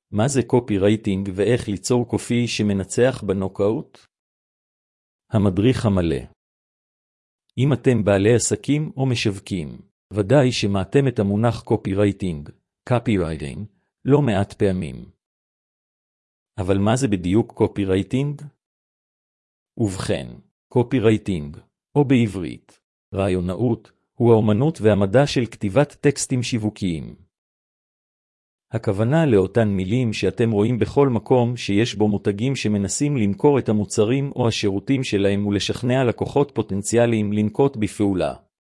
מה זה קופירייטינג ואיך ליצור קופי שמנצח בנוקאוט? המדריך המלא. אם אתם בעלי עסקים או משווקים, ודאי שמעתם את המונח קופירייטינג, copywriting, לא מעט פעמים. אבל מה זה בדיוק קופירייטינג? ובכן, קופירייטינג, או בעברית, רעיונאות, הוא האומנות והמדע של כתיבת טקסטים שיווקיים. הכוונה לאותן מילים שאתם רואים בכל מקום שיש בו מותגים שמנסים למכור את המוצרים או השירותים שלהם ולשכנע לקוחות פוטנציאליים לנקוט בפעולה.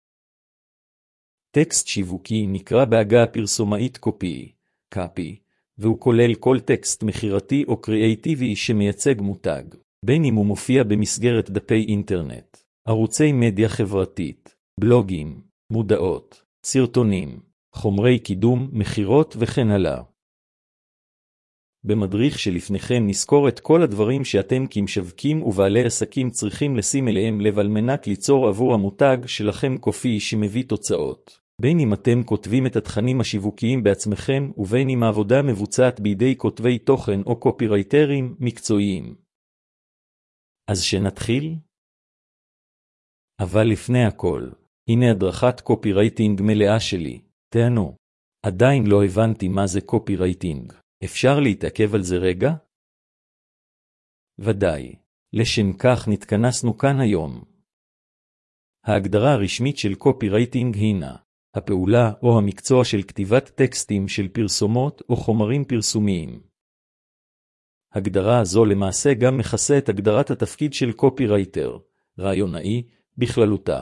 טקסט שיווקי נקרא בעגה הפרסומאית קופי, והוא כולל כל טקסט מחירתי או קריאייטיבי שמייצג מותג, בין אם הוא מופיע במסגרת דפי אינטרנט, ערוצי מדיה חברתית, בלוגים, מודעות, סרטונים, חומרי קידום, מחירות וכן הלאה. במדריך שלפניכם נזכור את כל הדברים שאתם כמשווקים ובעלי עסקים צריכים לשים אליהם לב על מנת ליצור עבור המותג שלכם קופי שמביא תוצאות. בין אם אתם כותבים את התכנים השיווקיים בעצמכם ובין אם העבודה מבוצעת בידי כותבי תוכן או קופירייטרים מקצועיים. אז שנתחיל? אבל לפני הכל, הנה הדרכת קופירייטינג מלאה שלי. תענו. עדיין לא הבנתי מה זה קופירייטינג. אפשר להתעכב על זה רגע? ודאי. לשם כך נתכנסנו כאן היום. ההגדרה הרשמית של קופירייטינג הינה הפעולה או המקצוע של כתיבת טקסטים של פרסומות או חומרים פרסומיים. הגדרה הזו למעשה גם מכסה את הגדרת התפקיד של קופירייטר, רעיונאי, בכללותה.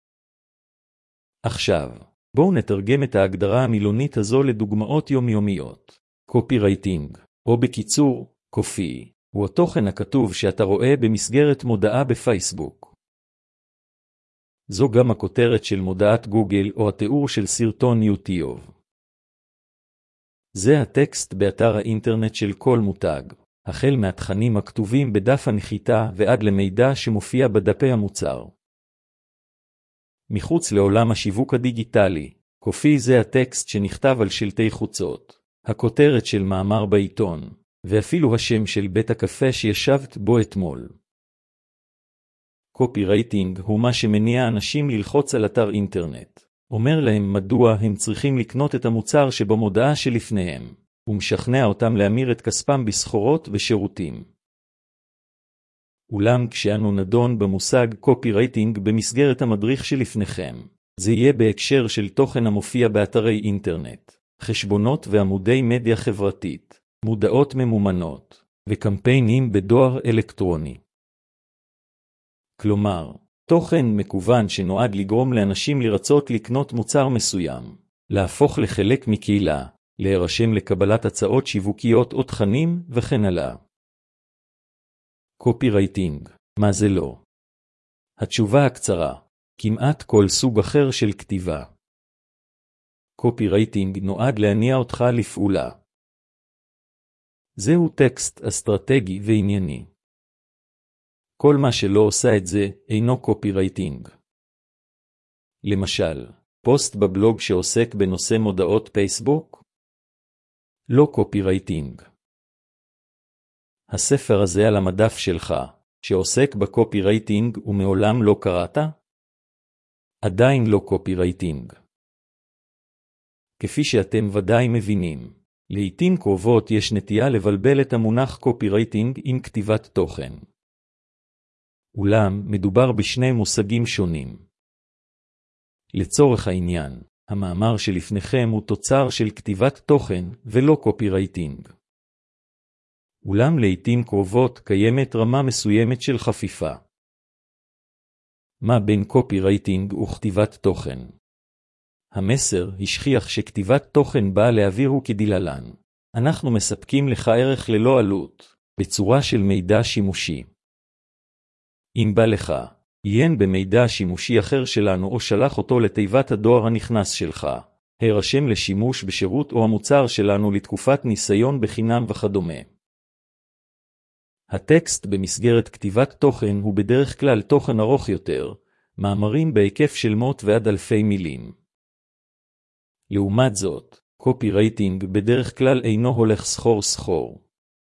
עכשיו, בואו נתרגם את ההגדרה המילונית הזו לדוגמאות יומיומיות. קופירייטינג, או בקיצור, קופי, הוא התוכן הכתוב שאתה רואה במסגרת מודעה בפייסבוק. זו גם הכותרת של מודעת גוגל או התיאור של סרטון יוטיוב. זה הטקסט באתר האינטרנט של כל מותג, החל מהתכנים הכתובים בדף הנחיתה ועד למידע שמופיע בדפי המוצר. מחוץ לעולם השיווק הדיגיטלי, קופי זה הטקסט שנכתב על שלטי חוצות, הכותרת של מאמר בעיתון, ואפילו השם של בית הקפה שישבת בו אתמול. קופירייטינג הוא מה שמניע אנשים ללחוץ על אתר אינטרנט, אומר להם מדוע הם צריכים לקנות את המוצר שבמודעה שלפניהם, ומשכנע אותם להמיר את כספם בסחורות ושירותים. אולם כשאנו נדון במושג קופירייטינג במסגרת המדריך שלפניכם, זה יהיה בהקשר של תוכן המופיע באתרי אינטרנט, חשבונות ועמודי מדיה חברתית, מודעות ממומנות, וקמפיינים בדואר אלקטרוני. כלומר, תוכן מקוון שנועד לגרום לאנשים לרצות לקנות מוצר מסוים, להפוך לחלק מקהילה, להירשם לקבלת הצעות שיווקיות או תכנים וכן הלאה. קופירייטינג, מה זה לא? התשובה הקצרה, כמעט כל סוג אחר של כתיבה. קופירייטינג נועד להניע אותך לפעולה. זהו טקסט אסטרטגי וענייני. כל מה שלא עושה את זה אינו קופירייטינג. למשל, פוסט בבלוג שעוסק בנושא מודעות פייסבוק? לא קופירייטינג. הספר הזה על המדף שלך, שעוסק בקופירייטינג ומעולם לא קראת? עדיין לא קופירייטינג. כפי שאתם ודאי מבינים, לעתים קרובות יש נטייה לבלבל את המונח קופירייטינג עם כתיבת תוכן. אולם מדובר בשני מושגים שונים. לצורך העניין, המאמר שלפניכם הוא תוצר של כתיבת תוכן ולא קופירייטינג. אולם לעתים קרובות קיימת רמה מסוימת של חפיפה. מה בין קופירייטינג וכתיבת תוכן? המסר השכיח שכתיבת תוכן באה להעביר הוא כדלהלן. אנחנו מספקים לך ערך ללא עלות, בצורה של מידע שימושי. אם בא לך, עיין במידע שימושי אחר שלנו או שלח אותו לתיבת הדואר הנכנס שלך, הרשם לשימוש בשירות או המוצר שלנו לתקופת ניסיון בחינם וכדומה. הטקסט במסגרת כתיבת תוכן הוא בדרך כלל תוכן ארוך יותר, מאמרים בהיקף של מאות ועד אלפי מילים. לעומת זאת, קופי רייטינג בדרך כלל אינו הולך סחור.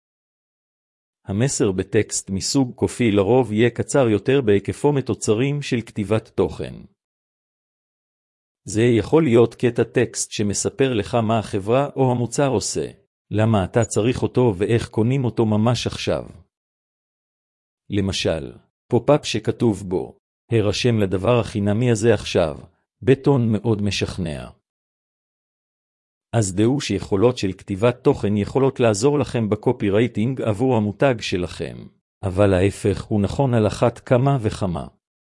המסר בטקסט מסוג קופי לרוב יהיה קצר יותר בהיקפו מתוצרים של כתיבת תוכן. זה יכול להיות קטע טקסט שמספר לך מה החברה או המוצר עושה, למה אתה צריך אותו ואיך קונים אותו ממש עכשיו. למשל, פופ-אפ שכתוב בו, הרשם לדבר החינמי הזה עכשיו, בטון מאוד משכנע. אז דעו שיכולות של כתיבת תוכן יכולות לעזור לכם בקופי רייטינג עבור המותג שלכם, אבל ההפך הוא נכון על אחת כמה וכמה.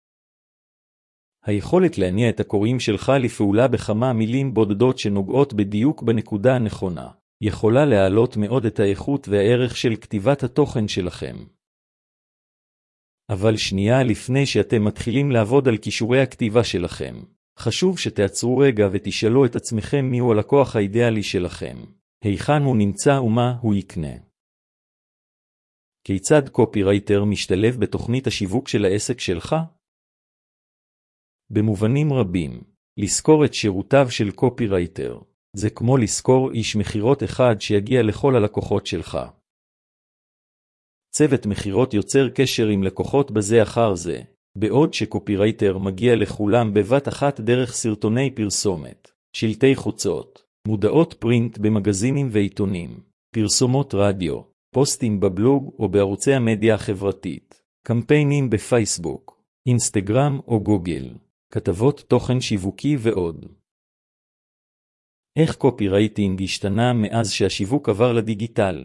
היכולת להניע את הקוראים שלך לפעולה בכמה מילים בודדות שנוגעות בדיוק בנקודה הנכונה, יכולה להעלות מאוד את האיכות והערך של כתיבת התוכן שלכם. אבל שנייה לפני שאתם מתחילים לעבוד על כישורי הכתיבה שלכם, חשוב שתעצרו רגע ותשאלו את עצמכם מיהו הלקוח האידיאלי שלכם, היכן הוא נמצא ומה הוא יקנה. כיצד קופירייטר משתלב בתוכנית השיווק של העסק שלך? במובנים רבים, לזכור את שירותיו של קופירייטר, זה כמו לזכור איש מחירות אחד שיגיע לכל הלקוחות שלך. צוות מחירות יוצר קשר עם לקוחות בזה אחר זה, בעוד שקופירייטר מגיע לכולם בבת אחת דרך סרטוני פרסומת, שלטי חוצות, מודעות פרינט במגזינים ועיתונים, פרסומות רדיו, פוסטים בבלוג או בערוצי המדיה החברתית, קמפיינים בפייסבוק, אינסטגרם או גוגל, כתבות תוכן שיווקי ועוד. איך קופירייטינג השתנה מאז שהשיווק עבר לדיגיטל?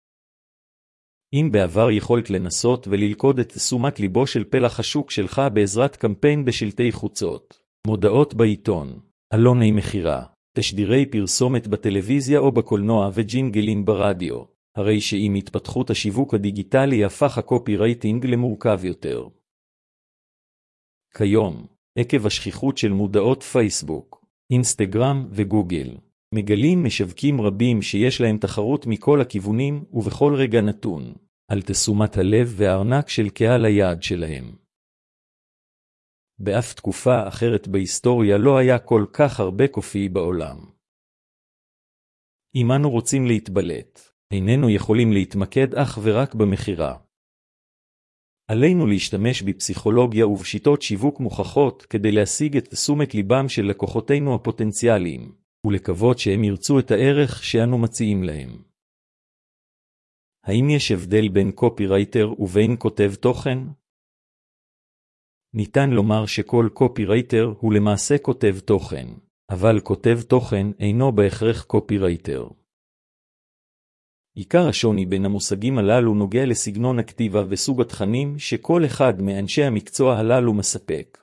אם בעבר יכולת לנסות וללכוד את תשומת ליבו של פלח השוק שלך בעזרת קמפיין בשלטי חוצות, מודעות בעיתון, עלוני מחירה, תשדירי פרסומת בטלוויזיה או בקולנוע וג'ינגלים ברדיו, הרי שעם התפתחות השיווק הדיגיטלי הפך הקופירייטינג למורכב יותר. כיום, עקב השכיחות של מודעות פייסבוק, אינסטגרם וגוגל, מגלים משווקים רבים שיש להם תחרות מכל הכיוונים ובכל רגע נתון, על תשומת הלב והארנק של קהל היעד שלהם. באף תקופה אחרת בהיסטוריה לא היה כל כך הרבה קופי בעולם. אם אנו רוצים להתבלט, איננו יכולים להתמקד אך ורק במחירה. עלינו להשתמש בפסיכולוגיה ובשיטות שיווק מוכחות כדי להשיג את תשומת ליבם של לקוחותינו הפוטנציאליים, ולקוות שהם ירצו את הערך שאנו מציעים להם. האם יש הבדל בין קופירייטר ובין כותב תוכן? ניתן לומר שכל קופירייטר הוא למעשה כותב תוכן, אבל כותב תוכן אינו בהכרח קופירייטר. עיקר השוני בין המושגים הללו נוגע לסגנון הכתיבה וסוג התכנים שכל אחד מאנשי המקצוע הללו מספק.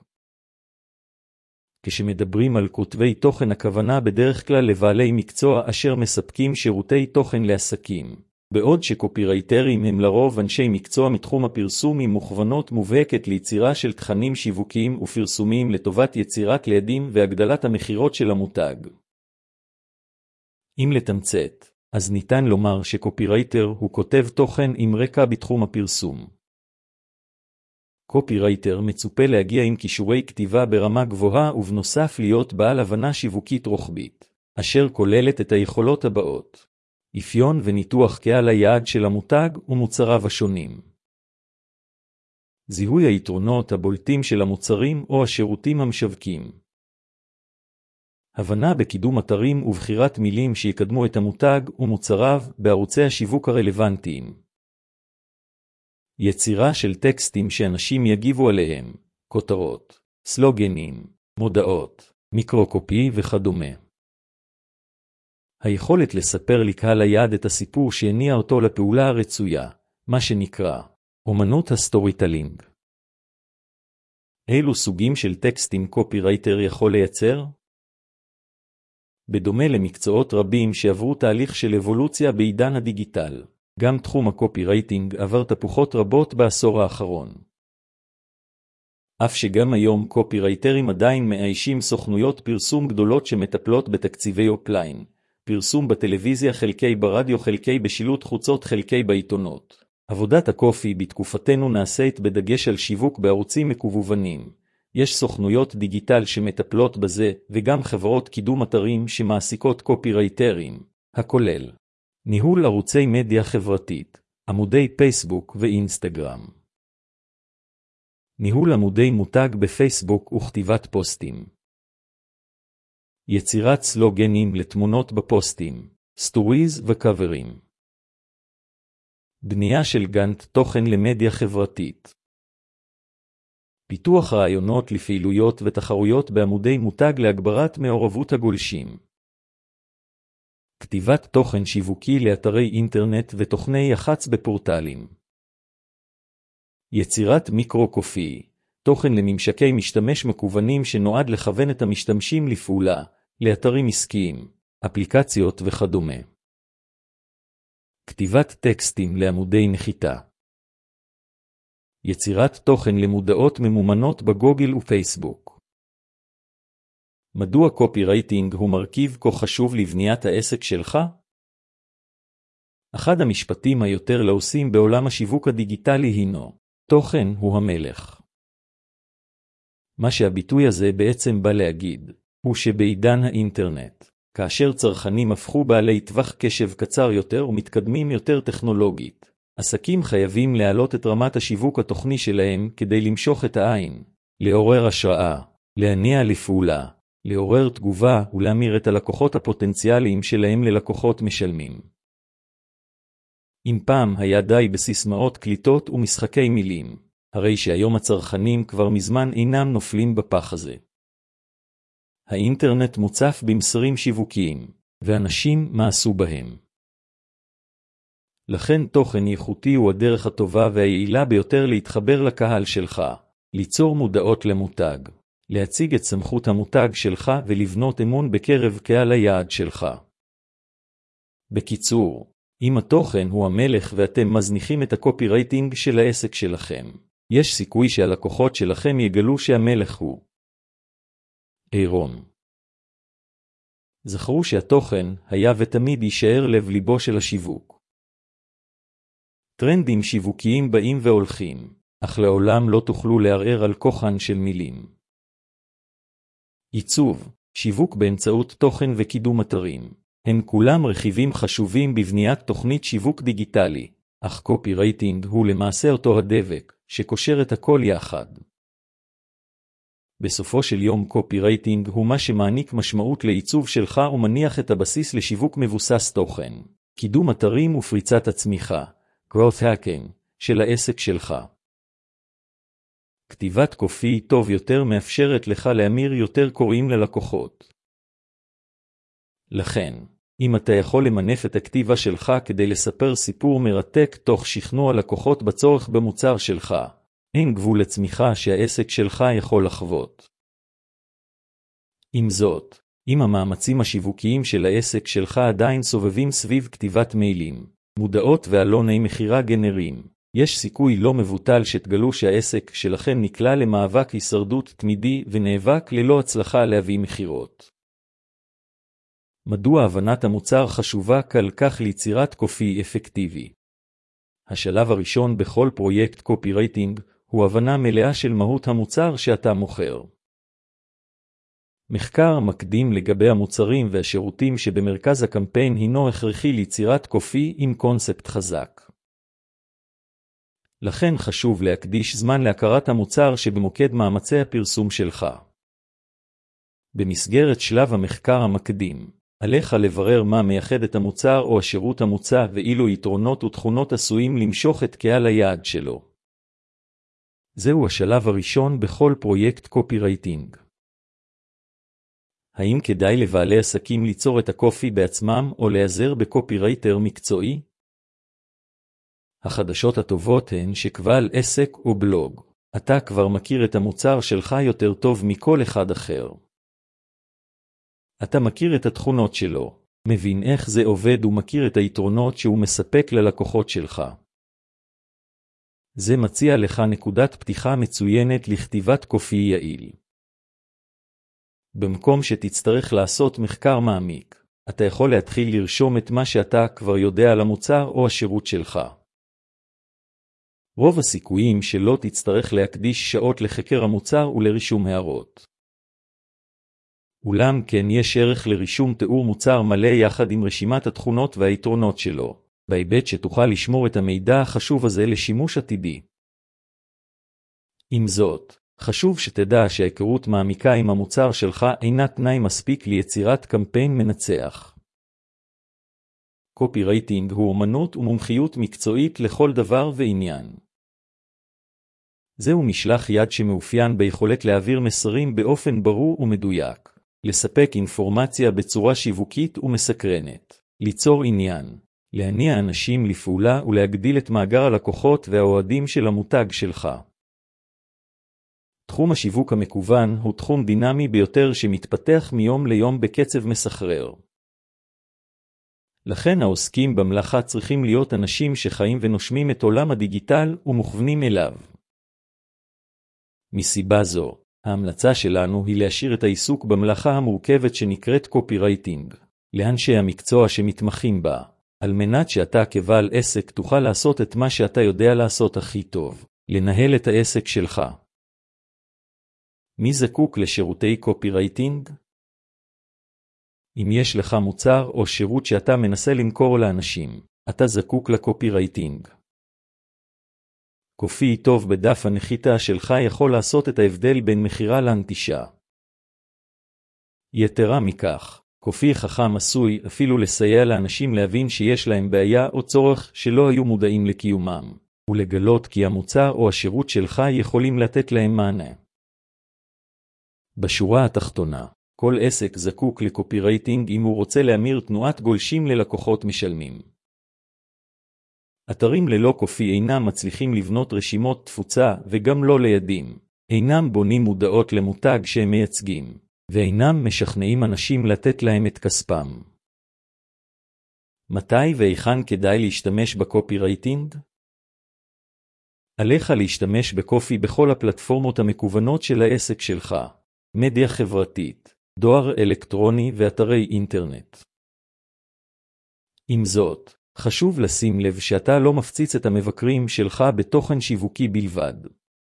כשמדברים על כותבי תוכן הכוונה בדרך כלל לבעלי מקצוע אשר מספקים שירותי תוכן לעסקים, בעוד שקופירייטרים הם לרוב אנשי מקצוע מתחום הפרסום עם מוכוונות מובהקת ליצירה של תכנים שיווקיים ופרסומיים לטובת יצירת יעדים והגדלת המחירות של המותג. אם לתמצת, אז ניתן לומר שקופירייטר הוא כותב תוכן עם רקע בתחום הפרסום. קופירייטר מצופה להגיע עם כישורי כתיבה ברמה גבוהה ובנוסף להיות בעל הבנה שיווקית רוחבית, אשר כוללת את היכולות הבאות: אפיון וניתוח קהל היעד של המותג ומוצריו השונים. זיהוי היתרונות הבולטים של המוצרים או השירותים המשווקים. הבנה בקידום אתרים ובחירת מילים שיקדמו את המותג ומוצריו בערוצי השיווק הרלוונטיים. יצירה של טקסטים שאנשים יגיבו עליהם, כותרות, סלוגנים, מודעות, מיקרוקופי וכדומה. היכולת לספר לקהל היעד את הסיפור שהניע אותו לפעולה הרצויה, מה שנקרא אומנות הסטוריטלינג. אילו סוגים של טקסטים קופירייטר יכול לייצר? בדומה למקצועות רבים שעברו תהליך של אבולוציה בעידן הדיגיטל, גם תחום הקופירייטינג עבר תפוכות רבות בעשור האחרון. אף שגם היום קופירייטרים עדיין מאיישים סוכנויות פרסום גדולות שמטפלות בתקציבי אופליין, פרסום בטלוויזיה חלקי ברדיו חלקי בשילוט חוצות חלקי בעיתונות. עבודת הקופי בתקופתנו נעשית בדגש על שיווק בערוצים מקוונים, יש סוכנויות דיגיטל שמטפלות בזה, וגם חברות קידום אתרים שמעסיקות קופירייטרים, הכולל ניהול ערוצי מדיה חברתית, עמודי פייסבוק ואינסטגרם. ניהול עמודי מותג בפייסבוק וכתיבת פוסטים. יצירת סלוגנים לתמונות בפוסטים, סטוריז וקאברים. בנייה של גאנט תוכן למדיה חברתית. פיתוח רעיונות לפעילויות ותחרויות בעמודי מותג להגברת מעורבות הגולשים. כתיבת תוכן שיווקי לאתרי אינטרנט ותוכני יח"צ בפורטלים. יצירת מיקרו-קופי, תוכן לממשקי משתמש מקוונים שנועד לכוון את המשתמשים לפעולה, לאתרים עסקיים, אפליקציות וכדומה. כתיבת טקסטים לעמודי נחיתה. יצירת תוכן למודעות ממומנות בגוגל ופייסבוק. מדוע קופירייטינג הוא מרכיב כה חשוב לבניית העסק שלך? אחד המשפטים היותר לעושים בעולם השיווק הדיגיטלי הינו, תוכן הוא המלך. מה שהביטוי הזה בעצם בא להגיד, הוא שבעידן האינטרנט, כאשר צרכנים הפכו בעלי טווח קשב קצר יותר ומתקדמים יותר טכנולוגית, עסקים חייבים להעלות את רמת השיווק התוכני שלהם כדי למשוך את העין, לעורר השראה, להניע לפעולה, לעורר תגובה ולהמיר את הלקוחות הפוטנציאליים שלהם ללקוחות משלמים. אם פעם היה די בסיסמאות קליטות ומשחקי מילים, הרי שהיום הצרכנים כבר מזמן אינם נופלים בפח הזה. האינטרנט מוצף במסרים שיווקיים, ואנשים מעשו בהם. לכן תוכן איכותי הוא הדרך הטובה והיעילה ביותר להתחבר לקהל שלך, ליצור מודעות למותג, להציג את סמכות המותג שלך ולבנות אמון בקרב קהל היעד שלך. בקיצור, אם התוכן הוא המלך ואתם מזניחים את הקופירייטינג של העסק שלכם, יש סיכוי שהלקוחות שלכם יגלו שהמלך הוא אירון. זכרו שהתוכן היה ותמיד יישאר לב ליבו של השיווק. טרנדים שיווקיים באים והולכים, אך לעולם לא תוכלו לערער על כוחן של מילים. עיצוב, שיווק באמצעות תוכן וקידום אתרים, הם כולם רכיבים חשובים בבניית תוכנית שיווק דיגיטלי, אך קופירייטינג הוא למעשה אותו הדבק, שקושר את הכל יחד. בסופו של יום קופירייטינג הוא מה שמעניק משמעות לעיצוב שלך ומניח את הבסיס לשיווק מבוסס תוכן, קידום אתרים ופריצת הצמיחה, growth hacking, של העסק שלך. כתיבת קופי טוב יותר מאפשרת לך להמיר יותר קוראים ללקוחות. לכן, אם אתה יכול למנף את הכתיבה שלך כדי לספר סיפור מרתק תוך שכנוע לקוחות בצורך במוצר שלך, אין גבול לצמיחה שהעסק שלך יכול לחוות. עם זאת, אם המאמצים השיווקיים של העסק שלך עדיין סובבים סביב כתיבת מיילים, מודעות ועלוני מחירה גנריים, יש סיכוי לא מבוטל שתגלו שהעסק שלכם נקלע למאבק הישרדות תמידי ונאבק ללא הצלחה להביא מחירות. מדוע הבנת המוצר חשובה כל כך ליצירת קופי אפקטיבי? השלב הראשון בכל פרויקט קופירייטינג הוא הבנה מלאה של מהות המוצר שאתה מוכר. מחקר מקדים לגבי המוצרים והשירותים שבמרכז הקמפיין הינו הכרחי ליצירת קופי עם קונספט חזק. לכן חשוב להקדיש זמן להכרת המוצר שבמוקד מאמצי הפרסום שלך. במסגרת שלב המחקר המקדים, עליך לברר מה מייחד את המוצר או השירות המוצע ואילו יתרונות ותכונות עשויים למשוך את קהל היעד שלו. זהו השלב הראשון בכל פרויקט קופירייטינג. האם כדאי לבעלי עסקים ליצור את הקופי בעצמם או להיעזר בקופירייטר מקצועי? החדשות הטובות הן שקבל עסק או בלוג, אתה כבר מכיר את המוצר שלך יותר טוב מכל אחד אחר. אתה מכיר את התכונות שלו, מבין איך זה עובד ומכיר את היתרונות שהוא מספק ללקוחות שלך. זה מציע לך נקודת פתיחה מצוינת לכתיבת קופי יעיל. במקום שתצטרך לעשות מחקר מעמיק, אתה יכול להתחיל לרשום את מה שאתה כבר יודע על המוצר או השירות שלך. רוב הסיכויים שלא תצטרך להקדיש שעות לחקר המוצר ולרישום הערות. אולם כן יש ערך לרישום תיאור מוצר מלא יחד עם רשימת התכונות והיתרונות שלו, בהיבט שתוכל לשמור את המידע החשוב הזה לשימוש עתידי. עם זאת, חשוב שתדע שההיכרות מעמיקה עם המוצר שלך אינה תנאי מספיק ליצירת קמפיין מנצח. קופירייטינג הוא אומנות ומומחיות מקצועית לכל דבר ועניין. זהו משלח יד שמאופיין ביכולת להעביר מסרים באופן ברור ומדויק, לספק אינפורמציה בצורה שיווקית ומסקרנת, ליצור עניין, להניע אנשים לפעולה ולהגדיל את מאגר הלקוחות והאוהדים של המותג שלך. תחום השיווק המקוון הוא תחום דינמי ביותר שמתפתח מיום ליום בקצב מסחרר. לכן העוסקים במלאכה צריכים להיות אנשים שחיים ונושמים את עולם הדיגיטל ומוכוונים אליו. מסיבה זו, ההמלצה שלנו היא להשאיר את העיסוק במלאכה המורכבת שנקראת קופירייטינג, לאנשי המקצוע שמתמחים בה, על מנת שאתה כבעל עסק תוכל לעשות את מה שאתה יודע לעשות הכי טוב, לנהל את העסק שלך. מי זקוק לשירותי קופירייטינג? אם יש לך מוצר או שירות שאתה מנסה למכור לאנשים, אתה זקוק לקופירייטינג. קופי טוב בדף הנחיתה שלך יכול לעשות את ההבדל בין מחירה להנטישה. יתרה מכך, קופי חכם עשוי אפילו לסייע לאנשים להבין שיש להם בעיה או צורך שלא היו מודעים לקיומם, ולגלות כי המוצר או השירות שלך יכולים לתת להם מענה. בשורה התחתונה, כל עסק זקוק לקופירייטינג אם הוא רוצה להמיר תנועת גולשים ללקוחות משלמים. אתרים ללא קופי אינם מצליחים לבנות רשימות תפוצה וגם לא לידים, אינם בונים מודעות למותג שהם מייצגים, ואינם משכנעים אנשים לתת להם את כספם. מתי והיכן כדאי להשתמש בקופירייטינג? עליך להשתמש בקופי בכל הפלטפורמות המקוונות של העסק שלך, מדיה חברתית, דואר אלקטרוני ואתרי אינטרנט. עם זאת, חשוב לשים לב שאתה לא מפציץ את המבקרים שלך בתוכן שיווקי בלבד.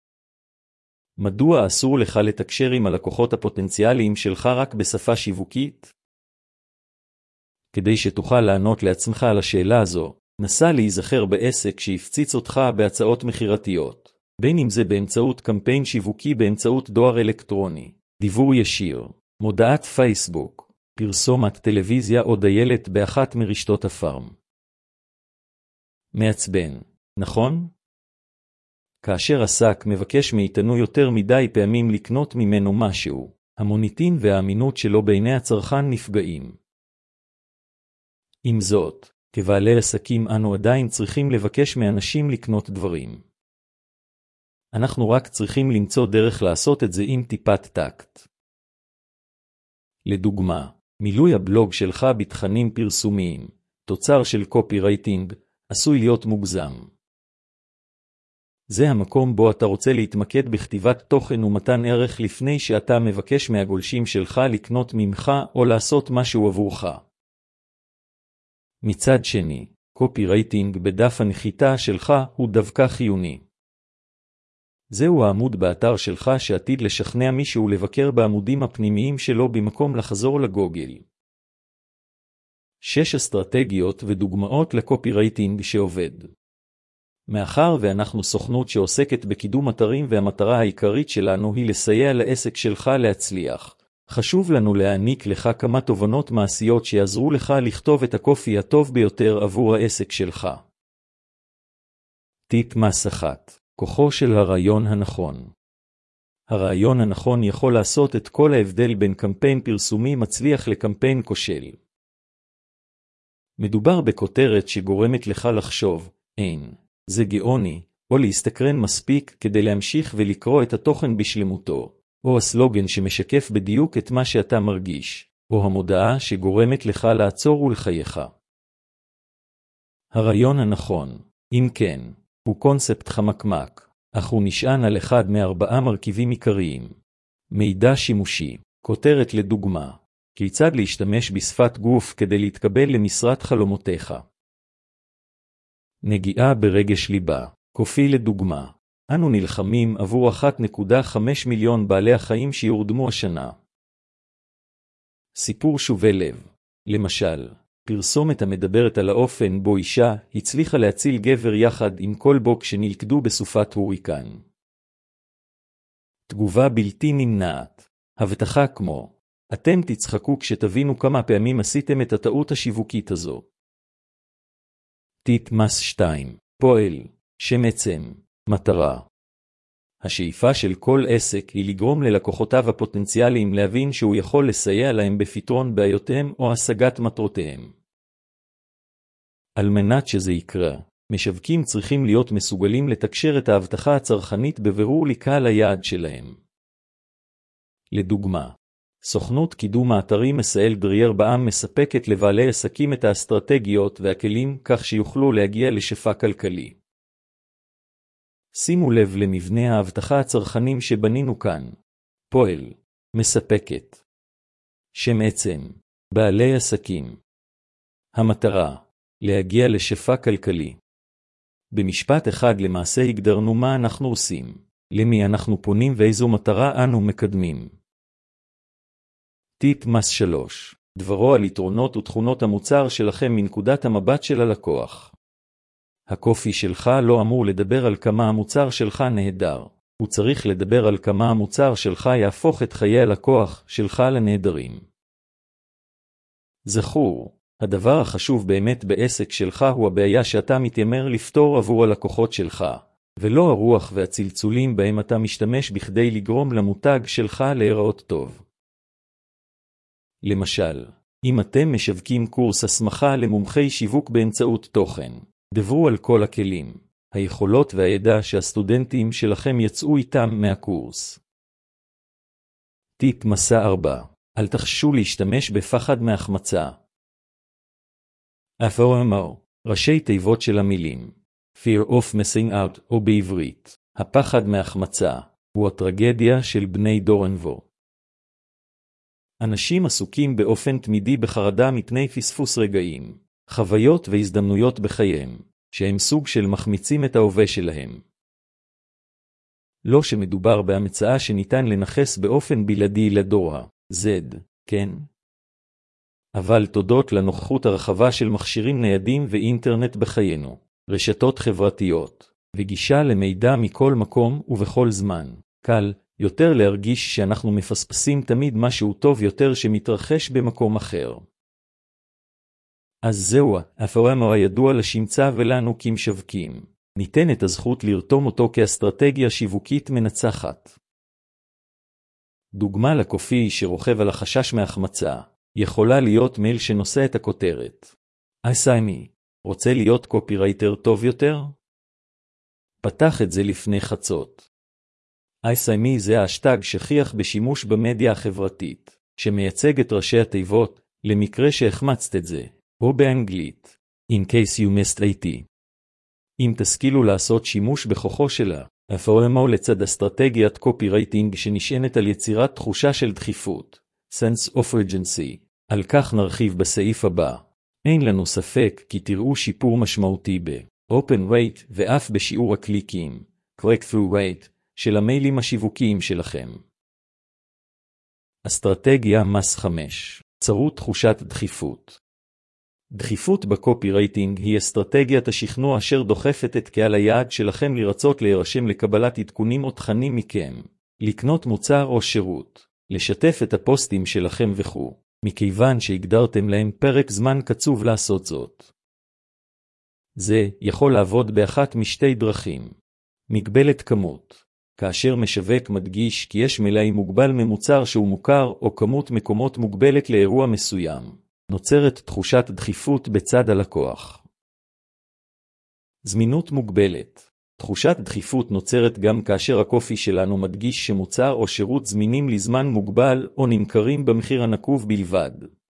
מדוע אסור לך לתקשר עם הלקוחות הפוטנציאליים שלך רק בשפה שיווקית? כדי שתוכל לענות לעצמך על השאלה הזו, נסה להיזכר בעסק שהפציץ אותך בהצעות מחירתיות, בין אם זה באמצעות קמפיין שיווקי באמצעות דואר אלקטרוני, דיוור ישיר, מודעת פייסבוק, פרסומת טלוויזיה או דיילת באחת מרשתות הפארם. מעצבן, נכון? כאשר עסק מבקש מאיתנו יותר מדי פעמים לקנות ממנו משהו, המוניטין והאמינות שלו בעיני הצרכן נפגעים. עם זאת, כבעלי עסקים אנו עדיין צריכים לבקש מאנשים לקנות דברים. אנחנו רק צריכים למצוא דרך לעשות את זה עם טיפת טקט. לדוגמה, מילוי הבלוג שלך בתכנים פרסומיים, תוצר של קופירייטינג, עשוי להיות מוגזם. זה המקום בו אתה רוצה להתמקד בכתיבת תוכן ומתן ערך לפני שאתה מבקש מהגולשים שלך לקנות ממך או לעשות משהו עבורך. מצד שני, קופירייטינג בדף הנחיתה שלך הוא דווקא חיוני. זהו העמוד באתר שלך שעתיד לשכנע מישהו לבקר בעמודים הפנימיים שלו במקום לחזור לגוגל. 6 אסטרטגיות ודוגמאות לקופירייטינג שעובד. מאחר ואנחנו סוכנות שעוסקת בקידום אתרים והמטרה העיקרית שלנו היא לסייע לעסק שלך להצליח, חשוב לנו להעניק לך כמה תובנות מעשיות שיעזרו לך לכתוב את הקופי הטוב ביותר עבור העסק שלך. טיפ מס 1. כוחו של הרעיון הנכון. הרעיון הנכון יכול לעשות את כל ההבדל בין קמפיין פרסומי מצליח לקמפיין כושל. מדובר בכותרת שגורמת לך לחשוב, אין, זה גאוני, או להסתקרן מספיק כדי להמשיך ולקרוא את התוכן בשלמותו, או הסלוגן שמשקף בדיוק את מה שאתה מרגיש, או המודעה שגורמת לך לעצור ולחייך. הרעיון הנכון, אם כן, הוא קונספט חמקמק, אך הוא נשען על אחד מ4 מרכיבים עיקריים. מידע שימושי, כותרת לדוגמה, כיצד להשתמש בשפת גוף כדי להתקבל למשרת חלומותיך. נגיעה ברגש ליבה, קופי לדוגמה. אנו נלחמים עבור 1.5 מיליון בעלי החיים שיורדמו השנה. סיפור שובה לב. למשל, פרסומת המדברת על האופן בו אישה הצליחה להציל גבר יחד עם כל בוק שנלכדו בסופת הוריקן. תגובה בלתי נמנעת. הבטחה כמו, אתם תצחקו כשתבינו כמה פעמים עשיתם את הטעות השיווקית הזו. טיפ מס 2. פועל, שם עצם, מטרה. השאיפה של כל עסק היא לגרום ללקוחותיו הפוטנציאליים להבין שהוא יכול לסייע להם בפתרון בעיותיהם או השגת מטרותיהם. על מנת שזה יקרה, משווקים צריכים להיות מסוגלים לתקשר את ההבטחה הצרכנית בבירור לקהל היעד שלהם. לדוגמה, סוכנות קידום האתרים מסייל דרייר בעם מספקת לבעלי עסקים את האסטרטגיות והכלים כך שיוכלו להגיע לשפע כלכלי. שימו לב למבנה ההבטחה הצרכנים שבנינו כאן. פועל, מספקת. שם עצם, בעלי עסקים. המטרה, להגיע לשפע כלכלי. במשפט אחד למעשה הגדרנו מה אנחנו עושים, למי אנחנו פונים ואיזו מטרה אנו מקדמים. טיפ מס 3. דברו על יתרונות ותכונות המוצר שלכם מנקודת המבט של הלקוח. הקופי שלך לא אמור לדבר על כמה המוצר שלך נהדר. הוא צריך לדבר על כמה המוצר שלך יהפוך את חיי הלקוח שלך לנהדרים. זכור, הדבר החשוב באמת בעסק שלך הוא הבעיה שאתה מתיימר לפתור עבור הלקוחות שלך, ולא הרוח והצלצולים בהם אתה משתמש בכדי לגרום למותג שלך להיראות טוב. למשל, אם אתם משווקים קורס הסמכה למומחי שיווק באמצעות תוכן, דברו על כל הכלים, היכולות והידע שהסטודנטים שלכם יצאו איתם מהקורס. טיפ מסע 4. אל תחשו להשתמש בפחד מהחמצה. FOMO, ראשי תיבות של המילים. Fear of missing out, או בעברית, הפחד מהחמצה, הוא הטרגדיה של בני דורנבו. אנשים עסוקים באופן תמידי בחרדה מפני פספוס רגעים, חוויות והזדמנויות בחייהם, שהם סוג של מחמיצים את ההווה שלהם. לא שמדובר בהמצאה שניתן לנחס באופן בלעדי לדור Z, כן? אבל תודות לנוכחות הרחבה של מכשירים ניידים ואינטרנט בחיינו, רשתות חברתיות, וגישה למידע מכל מקום ובכל זמן, קל יותר להרגיש שאנחנו מפספסים תמיד משהו טוב יותר שמתרחש במקום אחר. אז זהו, FOMO הידוע לשמצה ולנו כמשווקים. ניתן את הזכות לרתום אותו כאסטרטגיה שיווקית מנצחת. דוגמה לקופי שרוכב על החשש מהחמצה, יכולה להיות מייל שנושא את הכותרת. אסיימי, רוצה להיות קופירייטר טוב יותר? פתח את זה לפני חצות. אסיימי זה האשטג שכיח בשימוש במדיה החברתית, שמייצג את ראשי התיבות, למקרה שהחמצת את זה, או באנגלית, in case you missed it. אם תשכילו לעשות שימוש בכוחו שלה, FOMO לצד אסטרטגיית קופירייטינג שנשענת על יצירת תחושה של דחיפות, sense of urgency, על כך נרחיב בסעיף הבא. אין לנו ספק כי תראו שיפור משמעותי ב-open rate ואף בשיעור הקליקים, click-through rate, של המיילים השיווקיים שלכם. אסטרטגיה מס 5. צרו תחושת דחיפות. דחיפות בקופירייטינג היא אסטרטגיית השכנוע אשר דוחפת את קהל היעד שלכם לרצות להירשם לקבלת עדכונים או תכנים מכם, לקנות מוצר או שירות, לשתף את הפוסטים שלכם וכו', מכיוון שהגדרתם להם פרק זמן קצוב לעשות זאת. זה יכול לעבוד באחת משתי דרכים. מגבלת כמות. כאשר משווק מדגיש כי יש מלאי מוגבל ממוצר שהוא מוכר או כמות מקומות מוגבלת לאירוע מסוים, נוצרת תחושת דחיפות בצד הלקוח. זמינות מוגבלת. תחושת דחיפות נוצרת גם כאשר הקופי שלנו מדגיש שמוצר או שירות זמינים לזמן מוגבל או נמכרים במחיר הנקוב בלבד.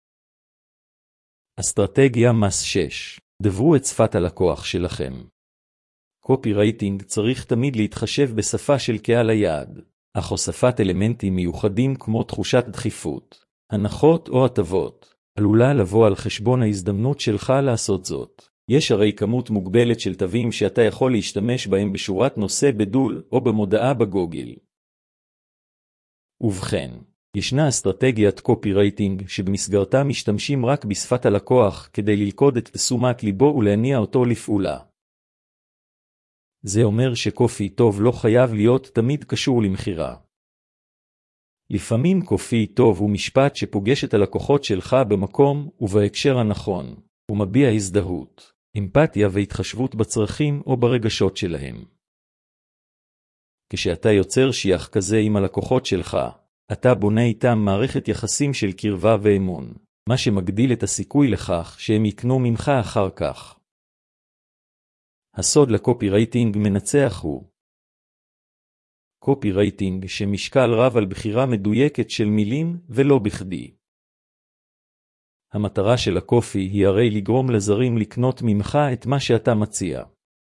אסטרטגיה מס 6. דברו את שפת הלקוח שלכם. קופירייטינג צריך תמיד להתחשב בשפה של קהל היעד, אך הוספת אלמנטים מיוחדים כמו תחושת דחיפות, הנחות או הטבות, עלולה לבוא על חשבון ההזדמנות שלך לעשות זאת. יש הרי כמות מוגבלת של תווים שאתה יכול להשתמש בהם בשורת נושא בדול או במודעה בגוגל. ובכן, ישנה אסטרטגיית קופירייטינג שבמסגרתה משתמשים רק בשפת הלקוח כדי ללכוד את תשומת ליבו ולהניע אותו לפעולה. זה אומר שקופי טוב לא חייב להיות תמיד קשור למחירה. לפעמים קופי טוב הוא משפט שפוגש את הלקוחות שלך במקום ובהקשר הנכון, ומביע הזדהות, אמפתיה והתחשבות בצרכים או ברגשות שלהם. כשאתה יוצר שיח כזה עם הלקוחות שלך, אתה בונה איתם מערכת יחסים של קרבה ואמון, מה שמגדיל את הסיכוי לכך שהם יקנו ממך אחר כך. הסוד לקופירייטינג מנצח הוא קופירייטינג שמשקל רב על בחירה מדויקת של מילים ולא בכדי. המטרה של הקופי היא הרי לגרום לזרים לקנות ממך את מה שאתה מציע.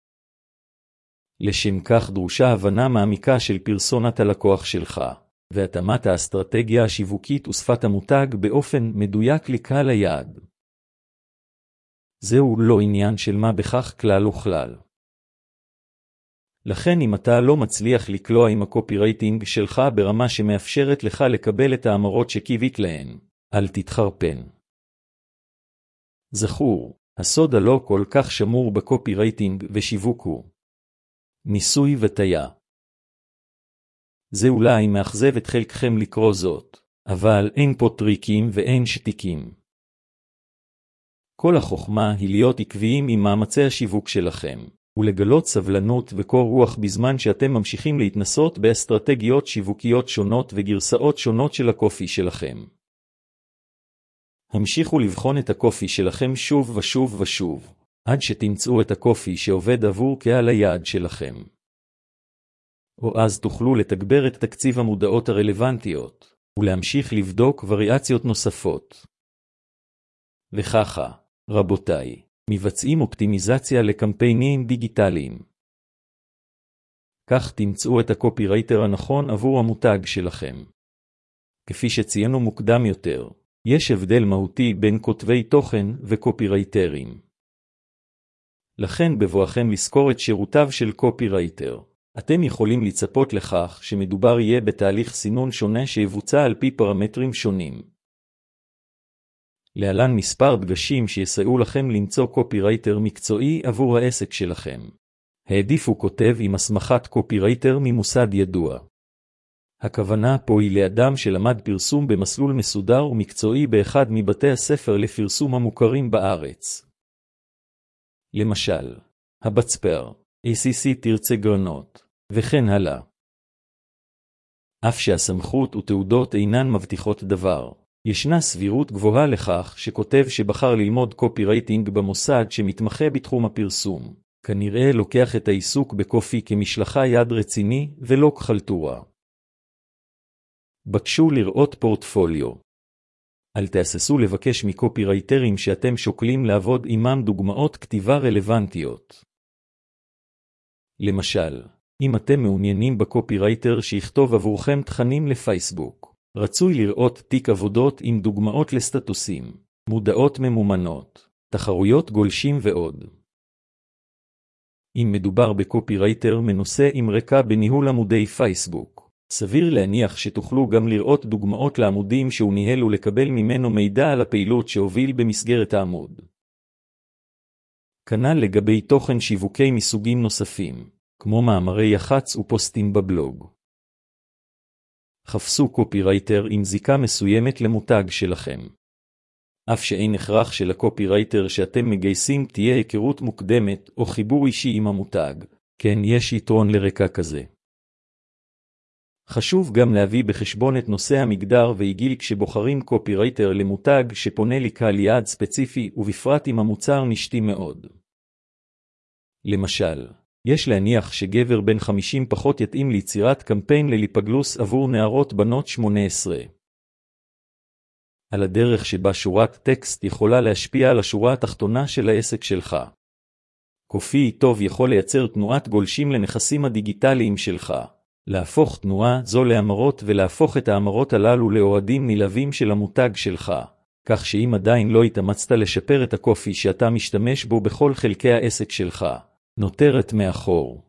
לשם כך דרושה הבנה מעמיקה של פרסונת הלקוח שלך, והתאמת האסטרטגיה השיווקית ושפת המותג באופן מדויק לקהל היעד. זהו לא עניין של מה בכך כלל וכלל. לכן אם אתה לא מצליח לקלוע עם הקופירייטינג שלך ברמה שמאפשרת לך לקבל את האמרות שקיווית להן, אל תתחרפן. זכור, הסוד הלא כל כך שמור בקופירייטינג ושיווק הוא ניסוי וטעייה. זה אולי מאכזב את חלקכם לקרוא זאת, אבל אין פה טריקים ואין שתיקים. כל החוכמה היא להיות עקביים עם מאמצי השיווק שלכם, ולגלות סבלנות וקור רוח בזמן שאתם ממשיכים להתנסות באסטרטגיות שיווקיות שונות וגרסאות שונות של הקופי שלכם. המשיכו לבחון את הקופי שלכם שוב ושוב ושוב, עד שתמצאו את הקופי שעובד עבור קהל היעד שלכם. או אז תוכלו לתגבר את תקציב המודעות הרלוונטיות, ולהמשיך לבדוק וריאציות נוספות. וככה, רבותיי, מבצעים אופטימיזציה לקמפיינים דיגיטליים. כך תמצאו את הקופירייטר הנכון עבור המותג שלכם. כפי שציינו מוקדם יותר, יש הבדל מהותי בין כותבי תוכן וקופירייטרים. לכן בבואכם לזכור את שירותיו של קופירייטר, אתם יכולים לצפות לכך שמדובר יהיה בתהליך סינון שונה שיבוצע על פי פרמטרים שונים. להלן מספר דגשים שיסייעו לכם למצוא קופירייטר מקצועי עבור העסק שלכם. העדיפו כותב עם הסמכת קופירייטר ממוסד ידוע. הכוונה פה היא לאדם שלמד פרסום במסלול מסודר ומקצועי באחד מבתי הספר לפרסום המוכרים בארץ. למשל, הבצפר, ACC תרצה גרנות, וכן הלאה. אף שהסמכות ותעודות אינן מבטיחות דבר, ישנה סבירות גבוהה לכך שכותב שבחר ללמוד קופירייטינג במוסד שמתמחה בתחום הפרסום, כנראה לוקח את העיסוק בקופי כמשלחה יד רציני ולא כחלטורה. בקשו לראות פורטפוליו. אל תהססו לבקש מקופירייטרים שאתם שוקלים לעבוד עמם דוגמאות כתיבה רלוונטיות. למשל, אם אתם מעוניינים בקופירייטר שיכתוב עבורכם תכנים לפייסבוק, רצוי לראות תיק עבודות עם דוגמאות לסטטוסים, מודעות ממומנות, תחרויות גולשים ועוד. אם מדובר בקופירייטר מנוסה עם רקע בניהול עמודי פייסבוק, סביר להניח שתוכלו גם לראות דוגמאות לעמודים שהוא ניהל ולקבל ממנו מידע על הפעילות שהוביל במסגרת העמוד. כנ"ל לגבי תוכן שיווקי מסוגים נוספים, כמו מאמרי יח"צ ופוסטים בבלוג. חפשו קופירייטר עם זיקה מסוימת למותג שלכם. אף שאין הכרח של הקופירייטר שאתם מגייסים תהיה היכרות מוקדמת או חיבור אישי עם המותג, כן יש יתרון לרקע כזה. חשוב גם להביא בחשבון את נושא המגדר והגיל כשבוחרים קופירייטר למותג שפונה לקהל יעד ספציפי ובפרט אם המוצר נשתי מאוד. למשל, יש להניח שגבר בן 50 פחות יתאים ליצירת קמפיין לליפגלוס עבור נערות בנות 18. על הדרך שבה שורת טקסט יכולה להשפיע על השורה התחתונה של העסק שלך. קופי טוב יכול לייצר תנועת גולשים לנכסים הדיגיטליים שלך, להפוך תנועה זו לאמרות ולהפוך את האמרות הללו לאוהדים נלהבים של המותג שלך, כך שאם עדיין לא התאמצת לשפר את הקופי שאתה משתמש בו בכל חלקי העסק שלך, נותרת מאחור.